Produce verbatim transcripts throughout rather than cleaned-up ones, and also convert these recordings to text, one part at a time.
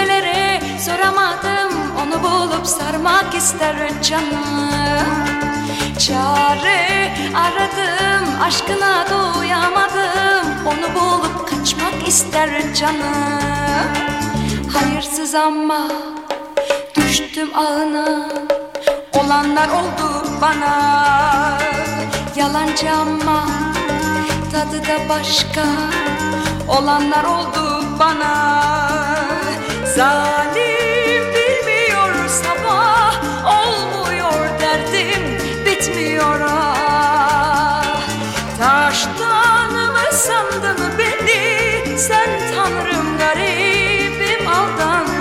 Kimselere soramadım, onu bulup sarmak ister canım. Çare aradım, aşkına doyamadım, onu bulup kaçmak ister canım. Hayırsız ama düştüm ağına, olanlar oldu bana. Yalancı ama tadı da başka, olanlar oldu bana. Zalim bilmiyor sabah, olmuyor derdim, bitmiyor ah. Taştan mı sandın beni, sen Tanrım garibim aldandım.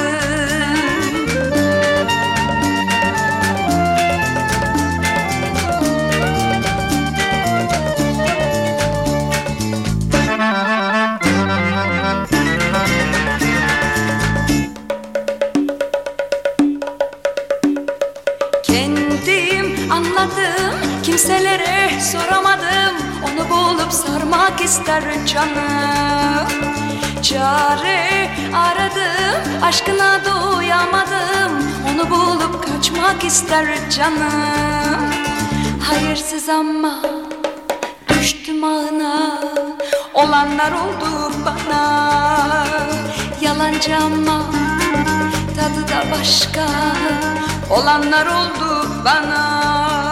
Anladım, kimselere soramadım, onu bulup sarmak ister canım. Çare aradım, aşkına doyamadım, onu bulup kaçmak ister canım. Hayırsız ama düştüm ağına, olanlar oldu bana. Yalancı ama tadı da başka, olanlar oldu bana.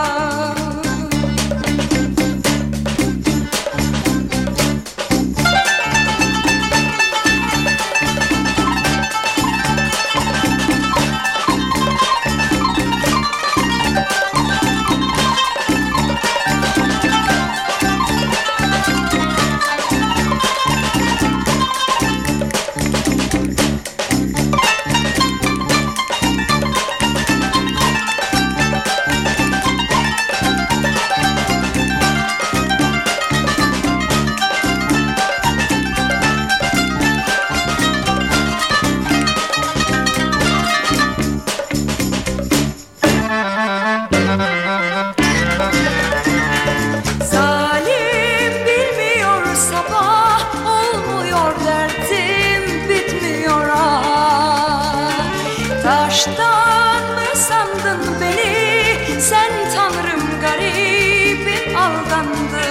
Taştan mı sandın beni, sen Tanrım garibim aldandım.